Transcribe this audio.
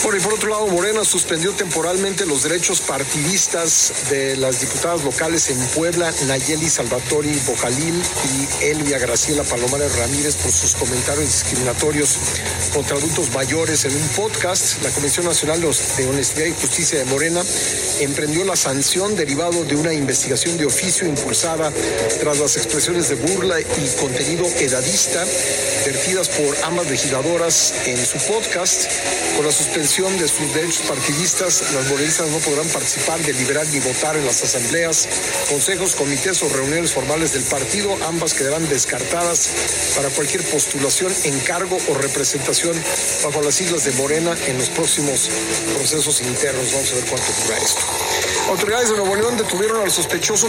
Bueno, y por otro lado, Morena suspendió temporalmente los derechos partidistas de las diputadas locales en Puebla, Nayeli Salvatori Bojalil y Elvia Graciela Palomares Ramírez, por sus comentarios discriminatorios contra adultos mayores. En un podcast, la Comisión Nacional de Honestidad y Justicia de Morena emprendió la sanción derivado de una investigación de oficio impulsada tras las expresiones de burla y contenido edadista vertidas por ambas legisladoras en su podcast. Con la suspensión de sus derechos partidistas, las morenistas no podrán participar, deliberar ni votar en las asambleas, consejos, comités o reuniones formales del partido. Ambas quedarán descartadas para cualquier postulación, encargo o representación bajo las siglas de Morena en los próximos procesos internos. Vamos a ver cuánto dura esto. Autoridades de Nuevo León detuvieron al sospechoso